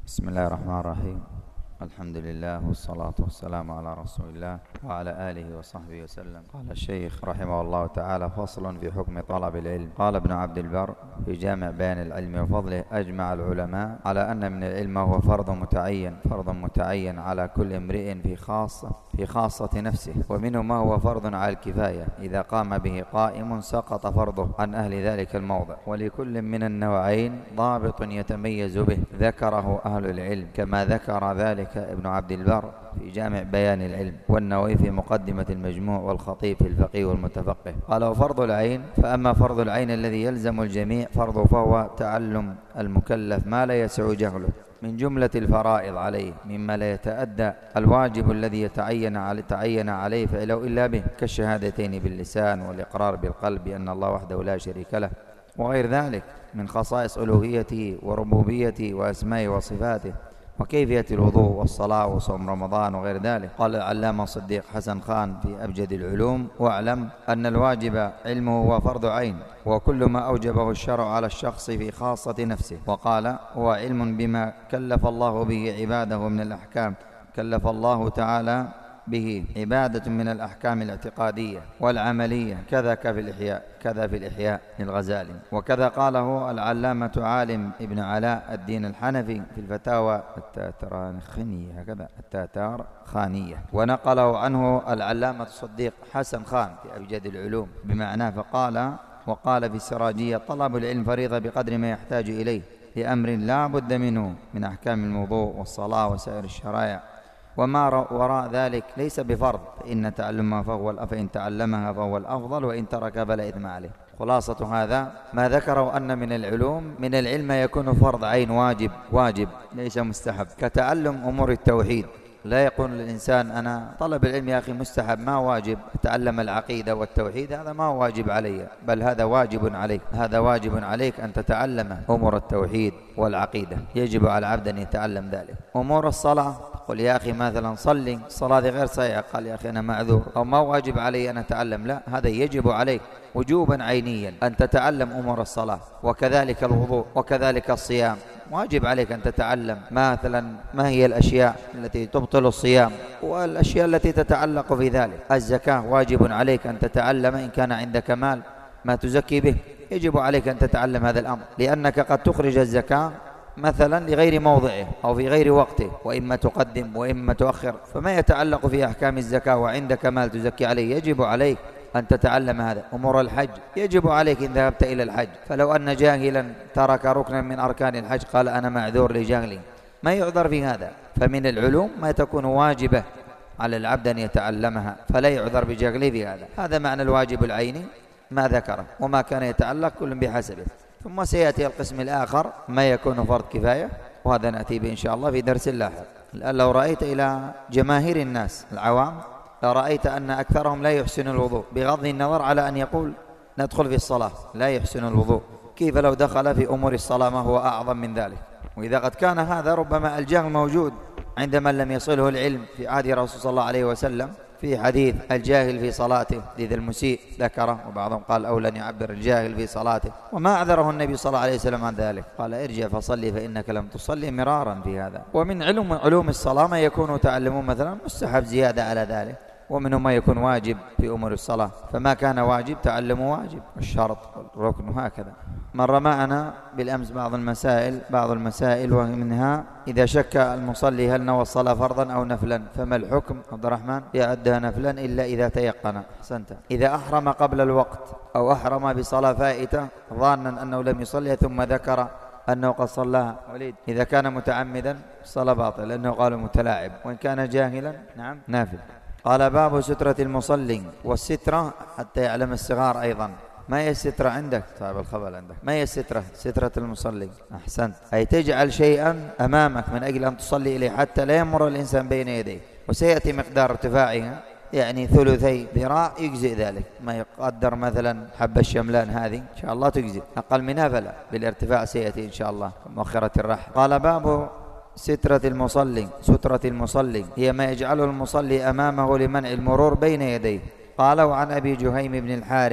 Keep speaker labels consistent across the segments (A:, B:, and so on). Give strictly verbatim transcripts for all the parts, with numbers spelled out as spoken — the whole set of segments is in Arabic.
A: بسم الله الرحمن الرحيم. الحمد لله والصلاة والسلام على رسول الله وعلى آله وصحبه وسلم. قال الشيخ رحمه الله تعالى: فصل في حكم طلب العلم. قال ابن عبد البر في جامع بيان العلم وفضله: أجمع العلماء على أن من العلم هو فرض متعين فرض متعين على كل امرئ في خاصة في خاصة نفسه، ومنه ما هو فرض على الكفاية، إذا قام به قائم سقط فرضه عن أهل ذلك الموضع، ولكل من النوعين ضابط يتميز به ذكره أهل العلم، كما ذكر ذلك ابن عبد البر في جامع بيان العلم، والنووي في مقدمة المجموع، والخطيب في الفقيه والمتفقه. قال: وفرض العين: فأما فرض العين الذي يلزم الجميع فرضه فهو تعلم المكلف ما لا يسع جهله من جملة الفرائض عليه، مما لا يتأدى الواجب الذي يتعين عليه, تعين عليه فعله إلا به، كالشهادتين باللسان والإقرار بالقلب بأن الله وحده لا شريك له، وغير ذلك من خصائص ألوهيته وربوبيته وأسمائه وصفاته، وكيفية الوضوء والصلاة وصوم رمضان وغير ذلك. قال العلامة صديق حسن خان في أبجد العلوم: واعلم أن الواجب علمه هو فرض عين، وكل ما أوجبه الشرع على الشخص في خاصة نفسه. وقال: هو علم بما كلف الله به عباده من الأحكام، كلف الله تعالى به عبادة من الأحكام الاعتقادية والعملية، كذا في الإحياء كذا في الإحياء للغزالي. وكذا قاله العلامة عالم ابن علاء الدين الحنفي في الفتاوى التاترخانية هكذا التاتار خانية، ونقله عنه العلامة الصديق حسن خان في أبجد العلوم بمعناه، فقال: وقال في السراجية: طلب العلم فريضة بقدر ما يحتاج إليه لأمر لا بد منه من أحكام الوضوء والصلاة وسائر الشرائع، وما وراء ذلك ليس بفرض، فإن تعلمها فهو فإن تعلمها فهو الأفضل، وإن ترك فلا إثم عليه. خلاصة هذا ما ذكروا أن من العلوم من العلم يكون فرض عين واجب واجب ليس مستحب، كتعلم أمور التوحيد. لا يقول للإنسان: أنا طلب العلم يا أخي مستحب ما واجب، أتعلم العقيدة والتوحيد، هذا ما واجب علي، بل هذا واجب عليك هذا واجب عليك أن تتعلم أمور التوحيد والعقيدة، يجب على العبد أن يتعلم ذلك. أمور الصلاة، قل يا أخي مثلا صلي، الصلاة غير صحيحة، قال يا أخي أنا معذور أو ما واجب علي أن أتعلم، لا، هذا يجب عليك وجوبا عينيا أن تتعلم أمور الصلاة، وكذلك الوضوء، وكذلك الصيام، واجب عليك أن تتعلم مثلا ما هي الأشياء التي تبطل الصيام والأشياء التي تتعلق في ذلك. الزكاة واجب عليك أن تتعلم إن كان عندك مال ما تزكي به، يجب عليك أن تتعلم هذا الأمر، لأنك قد تخرج الزكاة مثلا لغير موضعه أو في غير وقته، وإما تقدم وإما تؤخر، فما يتعلق في أحكام الزكاة وعندك مال تزكي عليه، يجب عليك أن تتعلم هذا. أمور الحج يجب عليك إن ذهبت إلى الحج، فلو أن جاهلا ترك ركنا من أركان الحج قال أنا معذور لجهلي، ما يعذر في هذا. فمن العلوم ما تكون واجبة على العبد أن يتعلمها، فلا يعذر بجهله في هذا. هذا معنى الواجب العيني ما ذكره، وما كان يتعلق كل بحسبه. ثم سيأتي القسم الآخر ما يكون فرض كفاية، وهذا نأتي به إن شاء الله في درس لاحق. الآن لو رأيت إلى جماهير الناس العوام، لرأيت أن أكثرهم لا يحسن الوضوء، بغض النظر على أن يقول ندخل في الصلاة، لا يحسن الوضوء، كيف لو دخل في أمور الصلاة ما هو أعظم من ذلك؟ وإذا قد كان هذا ربما الجهل موجود عند من لم يصله العلم في عهد رسول صلى الله عليه وسلم، في حديث الجاهل في صلاته حديث المسيء ذكره، وبعضهم قال أولى أن يعبر الجاهل في صلاته، وما أعذره النبي صلى الله عليه وسلم عن ذلك، قال ارجع فصلي فإنك لم تصلي مرارا في هذا. ومن علوم علوم الصلاة ما يكون تعلمه مثلا مستحب زيادة على ذلك، ومنه ما يكون واجب في أمور الصلاة، فما كان واجب تعلمه واجب، الشرط والركن وهكذا. مر معنا بالأمس بعض المسائل بعض المسائل ومنها: إذا شك المصلي هل نوى الصلاة فرضا أو نفلا فما الحكم؟ عبد الرحمن: يعدها نفلا إلا إذا تيقن. أحسنت. إذا أحرم قبل الوقت أو أحرم بصلاة فائتة ظانا أنه لم يصلي ثم ذكر أنه قد صلاها، وليد إذا كان متعمدا الصلاة باطل لأنه قالوا متلاعب، وإن كان جاهلا نعم نافل. قال: باب سترة المصلي. والسترة حتى يعلم الصغار أيضا، ما هي السترة عندك؟ صاحب الخبر عندك، ما هي السترة؟ سترة المصلي. أحسنت، أي تجعل شيئا أمامك من أجل أن تصلي إليه حتى لا يمر الإنسان بين يديه، وسيأتي مقدار ارتفاعها يعني ثلثي ذراع يجزئ ذلك، ما يقدر مثلا حب الشملان هذه إن شاء الله تجزئ، أقل منها فلا، بالارتفاع سيأتي إن شاء الله مؤخرة الرحل. قال: باب سترة المصلي. سترة المصلي هي ما يجعله المصلي أمامه لمنع المرور بين يديه. قال: وعن أبي جهيم بن الحارث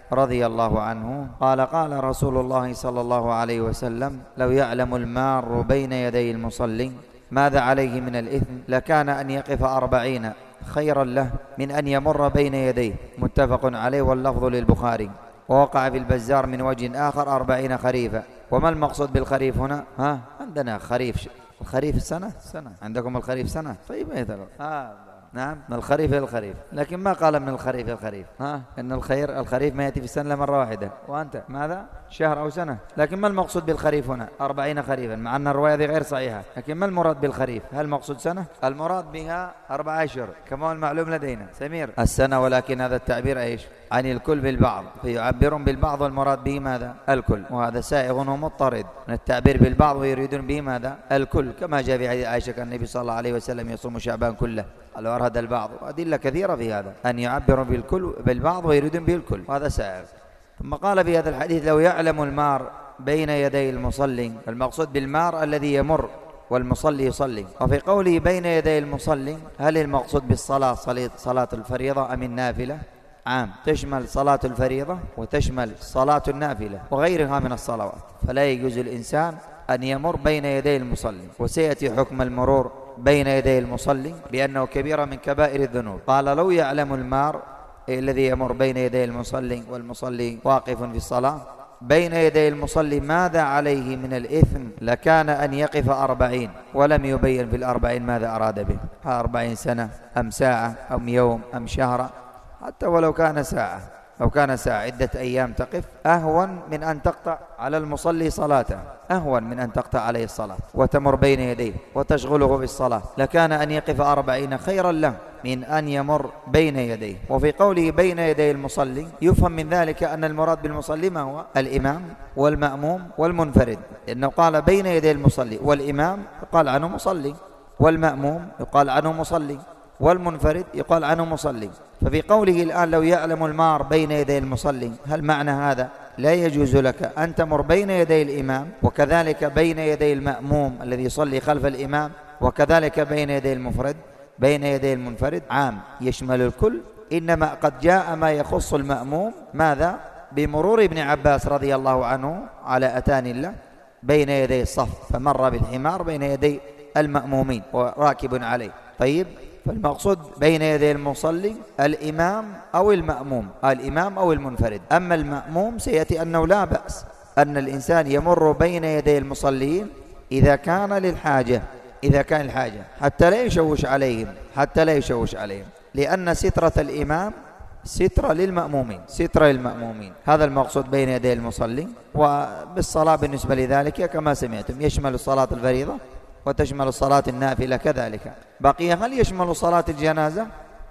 A: رضي الله عنه قال قال رسول الله صلى الله عليه وسلم لو يعلم المار بين يدي المصلي ماذا عليه من الإثم لكان أن يقف أربعين خيرا له من أن يمر بين يديه. متفق عليه واللفظ للبخاري. ووقع في البزار من وجه آخر أربعين خريفا. وما المقصود بالخريف هنا؟ ها عندنا خريف الخريف السنة سنة عندكم الخريف سنة طيب ايه ها نعم من الخريف إلى الخريف لكن ما قال من الخريف إلى الخريف ها إن الخير الخريف ما يأتي في السنة مرة واحدة وأنت ماذا شهر أو سنة. لكن ما المقصود بالخريف هنا؟ أربعين خريفا مع أن الرواية هذه غير صحيحة. لكن ما المراد بالخريف؟ هل المقصود سنة؟ المراد بها أربع أشهر كما هو المعلوم لدينا سمير السنة. ولكن هذا التعبير ايش عن الكل بالبعض فيعبرون بالبعض والمراد به ماذا الكل. وهذا سائغ ومضطرد من التعبير بالبعض ويريدون به ماذا الكل كما جاء في حديث عائشة كان النبي صلى الله عليه وسلم يصوم شعبان كله قالوا أراد البعض. وأدلة كثيرة في هذا أن يعبروا بالكل بالبعض ويريدون به الكل وهذا سائغ. ثم قال في هذا الحديث لو يعلم المار بين يدي المصلي المقصود بالمار الذي يمر والمصلي يصلي. وفي قوله بين يدي المصلي هل المقصود بالصلاة صلاة الفريضة أم النافلة؟ عام تشمل صلاة الفريضة وتشمل صلاة النافلة وغيرها من الصلوات. فلا يجوز الإنسان أن يمر بين يدي المصلي. وسيأتي حكم المرور بين يدي المصلي بأنه كبيرة من كبائر الذنوب. قال لو يعلم المار الذي يمر بين يدي المصلي والمصلي واقف في الصلاة بين يدي المصلي ماذا عليه من الإثم لكان أن يقف أربعين. ولم يبين في الأربعين ماذا أراد به أربعين سنة أم ساعة أم يوم أم شهر. حتى ولو كان ساعة لو كان ساعة عدة أيام تقف أهون من أن تقطع على المصلي صلاته أهون من أن تقطع عليه الصلاة وتمر بين يديه وتشغله بالصلاة. لكان أن يقف أربعين خيرا له من أن يمر بين يديه. وفي قوله بين يدي المصلي يفهم من ذلك أن المراد بالمصلي ما هو الإمام والمأموم والمنفرد. لأنه قال بين يدي المصلي والإمام يقال عنه مصلي والمأموم يقال عنه مصلي والمنفرد يقال عنه مصلي. ففي قوله الآن لو يعلم المار بين يدي المصلي هل معنى هذا لا يجوز لك أن تمر بين يدي الإمام وكذلك بين يدي المأموم الذي يصلي خلف الإمام وكذلك بين يدي المفرد بين يدي المنفرد؟ عام يشمل الكل. إنما قد جاء ما يخص المأموم ماذا بمرور ابن عباس رضي الله عنه على أتان الله بين يدي الصف فمر بالحمار بين يدي المأمومين وراكب عليه. طيب فالمقصود بين يدي المصلي الإمام أو المأموم الإمام أو المنفرد. أما المأموم سيأتي أنه لا بأس أن الإنسان يمر بين يدي المصلين إذا كان للحاجة إذا كان الحاجة حتى لا يشوش عليهم حتى لا يشوش عليهم لأن سترة الإمام سترة للمأمومين سترة للمأمومين. هذا المقصود بين يدي المصلي. وبالصلاة بالنسبة لذلك كما سمعتم يشمل الصلاة الفريضة وتشمل الصلاة النافلة كذلك. بقي هل يشمل صلاة الجنازة؟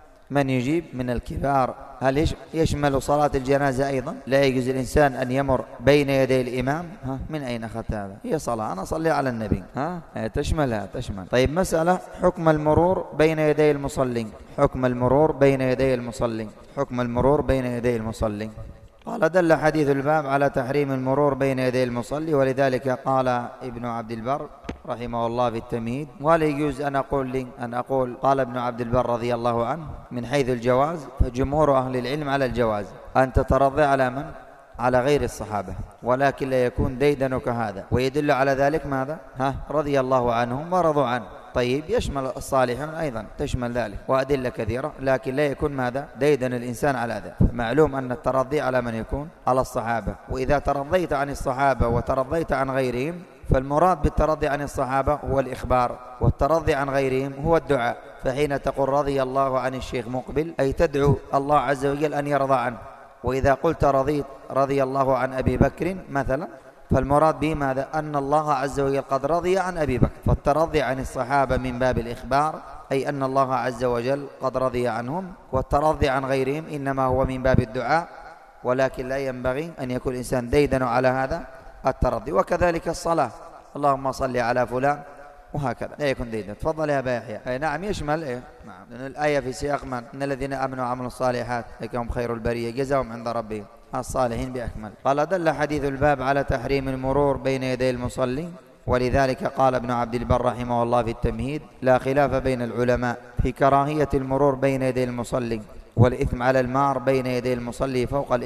A: من يجيب من الكبار؟ هل يشمل صلاة الجنازة أيضا؟ لا يجوز الإنسان أن يمر بين يدي الإمام. ها من أين أخذت هذا؟ هي صلاة أنا أصلي على النبي ها تشملها تشمل. طيب مسألة حكم المرور بين يدي المصلين حكم المرور بين يدي المصلين حكم المرور بين يدي المصلين. قال دل حديث الباب على تحريم المرور بين يدي المصلي. ولذلك قال ابن عبد البر رحمه الله في التمهيد ولا يجوز أن أقول لي أن أقول قال ابن عبد البر رضي الله عنه من حيث الجواز فجمهور أهل العلم على الجواز أن تترضى على من على غير الصحابة ولكن لا يكون ديدنك هذا. ويدل على ذلك ماذا ها رضي الله عنهم ورضوا عنه. طيب يشمل الصالحين أيضا تشمل ذلك وأدلة كثيرة لكن لا يكون ماذا ديدن الإنسان على ذلك. معلوم أن الترضي على من يكون على الصحابة. وإذا ترضيت عن الصحابة وترضيت عن غيرهم فالمراد بالترضي عن الصحابة هو الإخبار والترضي عن غيرهم هو الدعاء. فحين تقول رضي الله عن الشيخ مقبل أي تدعو الله عز وجل أن يرضى عنه. وإذا قلت رضيت رضي الله عن أبي بكر مثلا فالمراد به ماذا أن الله عز وجل قد رضي عن أبي بكر. فالترضي عن الصحابة من باب الإخبار أي أن الله عز وجل قد رضي عنهم. والترضي عن غيرهم إنما هو من باب الدعاء ولكن لا ينبغي أن يكون الإنسان ديدن على هذا الترضي. وكذلك الصلاة اللهم صل على فلان وهكذا لا يكون ديدن. تفضل يا أبا يحيى. نعم يشمل إيه؟ نعم لأن الآية في سياق من إن الذين آمنوا وعملوا الصالحات هم خير البرية جزاهم عند ربهم الصالحين بأكمل. قال دل حديث الباب على تحريم المرور بين يدي المصلي. ولذلك قال ابن عبد البر رحمه الله في التمهيد لا خلاف بين العلماء في كراهية المرور بين يدي المصلي والإثم على المار بين يدي المصلي فوق الإثم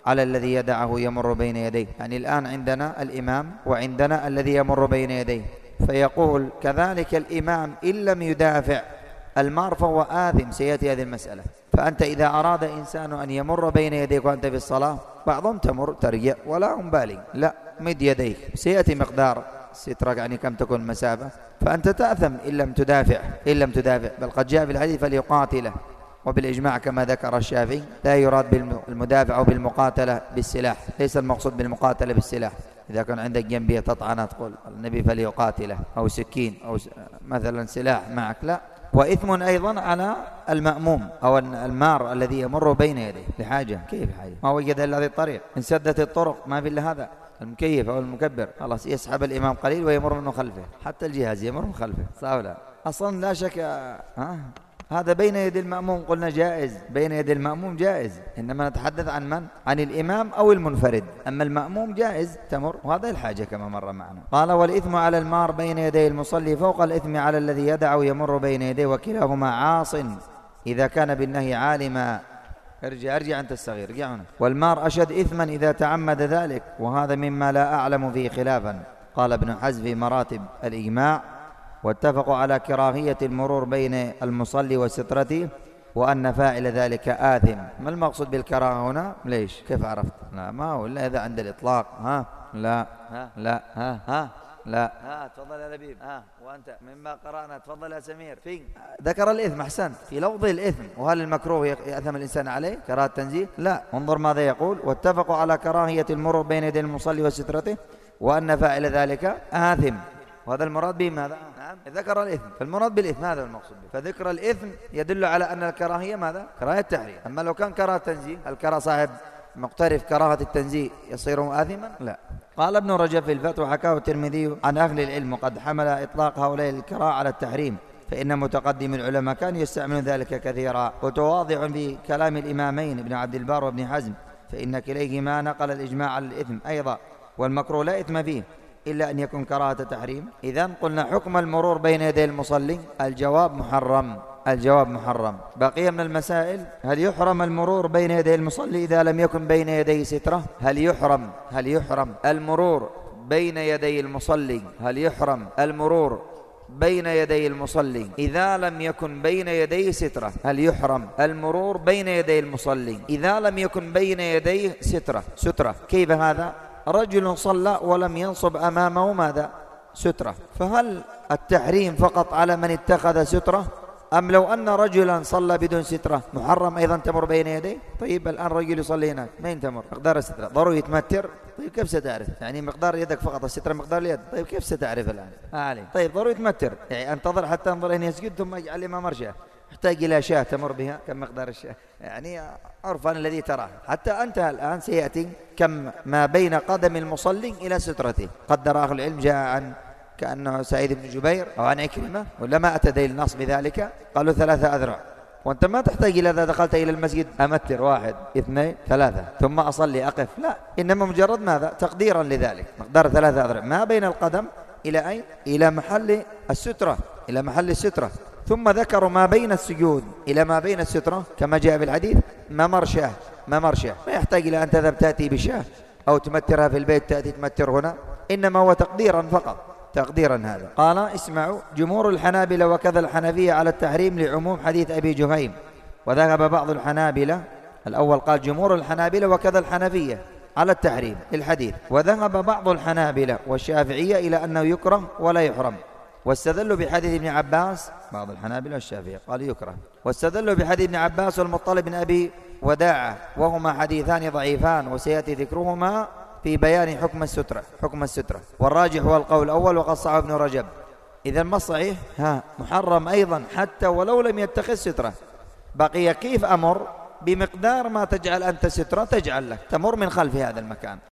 A: على الذي يدعه يمر بين يديه. يعني الآن عندنا الإمام وعندنا الذي يمر بين يديه، فيقول كذلك الإمام إن لم يدافع المار فهو آثم. سيأتي هذه المسألة. فأنت إذا أراد إنسان أن يمر بين يديك وأنت في الصلاة، بعضهم تمر ترجع ولا هم بالغ، لا، مد يديك، سيأتي مقدار سترك يعني كم تكون المسافة، فأنت تأثم إن لم تدافع إن لم تدافع بل قد جاء في الحديث فليقاتله، وبالإجماع كما ذكر الشافعي لا يراد بالمدافع أو بالمقاتلة بالسلاح، ليس المقصود بالمقاتلة بالسلاح. إذا كان عندك جنبية تطعنها تقول النبي فليقاتله، أو سكين أو مثلا سلاح معك، لا. وإثم أيضا على المأموم أو المار الذي يمر بين يديه لحاجة. كيف حاجة؟ ما وجد إلا هذه الطريق، إن سدت الطرق ما في إلا هذا المكيف أو المكبر، خلاص يسحب الإمام قليل ويمر من خلفه، حتى الجهاز يمر من خلفه، صح ولا؟ أصلا لا شك ها هذا بين يدي المأموم قلنا جائز، بين يدي المأموم جائز، إنما نتحدث عن من؟ عن الإمام أو المنفرد، أما المأموم جائز تمر، وهذا الحاجة كما مر معنا. قال والإثم على المار بين يدي المصلي فوق الإثم على الذي يدع يمر بين يديه، وكلاهما عاص إذا كان بالنهي عالما. ارجع ارجع أنت الصغير، ارجع هنا. والمار أشد إثما إذا تعمد ذلك، وهذا مما لا أعلم فيه خلافا. قال ابن حزم في مراتب الإجماع: واتفقوا على كراهية المرور بين المصلي وسترته، وأن فاعل ذلك آثم. ما المقصود بالكراهة هنا؟ ليش؟ كيف عرفت؟ لا ما هو إلا إذا عند الإطلاق. ها لا ها لا ها ها لا ها. تفضل يا لبيب. ها وأنت مما قرأنا. تفضل يا سمير. فين ذكر الإثم؟ أحسنت، في لفظ الإثم. وهل المكروه يأثم الإنسان عليه كراهة تنزيه؟ لا. انظر ماذا يقول: واتفقوا على كراهية المرور بين يدي المصلي وسترته، وأن فاعل ذلك آثم. وهذا المراد به ماذا؟ نعم ذكر الإثم، فالمراد بالإثم هذا المقصود به. فذكر الإثم يدل على أن الكراهية ماذا؟ كراهية التحريم. أما لو كان كراهة تنزيه، هل كره صاحب مقترف كراهة التنزيه يصير آثما؟ لا. قال ابن رجب في الفتوى: حكاه الترمذي عن أهل العلم وقد حمل إطلاق هؤلاء الكراهة على التحريم، فإن متقدم العلماء كانوا يستعملون ذلك كثيرا. وتواضع في كلام الإمامين ابن عبد البر وابن حزم، فإن كليهما نقل الإجماع على الإثم أيضا، والمكروه لا إثم فيه إلا أن يكون كراهة تحريم. إذن قلنا حكم المرور بين يدي المصلي، الجواب محرم، الجواب محرم. بقي من المسائل: هل يحرم المرور بين يدي المصلي إذا لم يكن بين يديه سترة؟ هل يحرم هل يحرم المرور بين يدي المصلي هل يحرم المرور بين يدي المصلي إذا لم يكن بين يديه سترة؟ هل يحرم المرور بين يدي المصلي إذا لم يكن بين يديه سترة؟ سترة كيف هذا؟ رجل صلى ولم ينصب أمامه ماذا؟ سترة، فهل التحريم فقط على من اتخذ سترة، أم لو أن رجلا صلى بدون سترة محرم أيضا تمر بين يديه؟ طيب الآن رجل يصلي هناك ما تمر مقدار السترة، ضروري يتمتر. طيب كيف ستعرف؟ يعني مقدار يدك فقط، السترة مقدار اليد. طيب كيف ستعرف الآن؟ ما عليه. طيب ضروري يتمتر، يعني انتظر حتى انظر أن يسجد ثم يجعل الإمام مرشاه، يحتاج إلى شاة تمر بها. كم مقدار الشاة؟ يعني عرفا الذي تراه. حتى أنت الآن سيأتي كم ما بين قدم المصلي إلى سترته. قدر أهل العلم، جاء عن كأنه سعيد بن جبير أو عن عكرمة، ولا ما أتى دليل النص بذلك، قالوا ثلاثة أذرع. وأنت ما تحتاج إلى إذا دخلت إلى المسجد أمتر واحد اثنين ثلاثة ثم أصلي أقف، لا، إنما مجرد ماذا؟ تقديرا لذلك. مقدار ثلاثة أذرع ما بين القدم إلى أين؟ إلى محل السترة، إلى محل السترة. ثم ذكروا ما بين السجود إلى ما بين السترة كما جاء في الحديث: ممر شاه، ممر شاه. ما يحتاج إلى أن تذهب تأتي بشاه أو تمترها في البيت تأتي تمتر هنا، إنما هو تقديرا فقط، تقديرا هذا. قال: اسمعوا، جمهور الحنابلة وكذا الحنفية على التحريم لعموم حديث أبي جهيم، وذهب بعض الحنابلة. الأول قال جمهور الحنابلة وكذا الحنفية على التحريم الحديث، وذهب بعض الحنابلة والشافعية إلى أنه يكره ولا يحرم، واستدلوا بحديث ابن عباس. بعض الحنابلة والشافعية قالوا يكره، واستدلوا بحديث ابن عباس والمطلب بن أبي وداعة، وهما حديثان ضعيفان وسيأتي ذكرهما في بيان حكم السترة، حكم السترة. والراجح هو القول الأول وقد صححه ابن رجب. إذا ما الصحيح؟ ها محرم أيضا حتى ولو لم يتخذ سترة. بقي كيف أمر؟ بمقدار ما تجعل أنت سترة تجعل لك، تمر من خلف هذا المكان.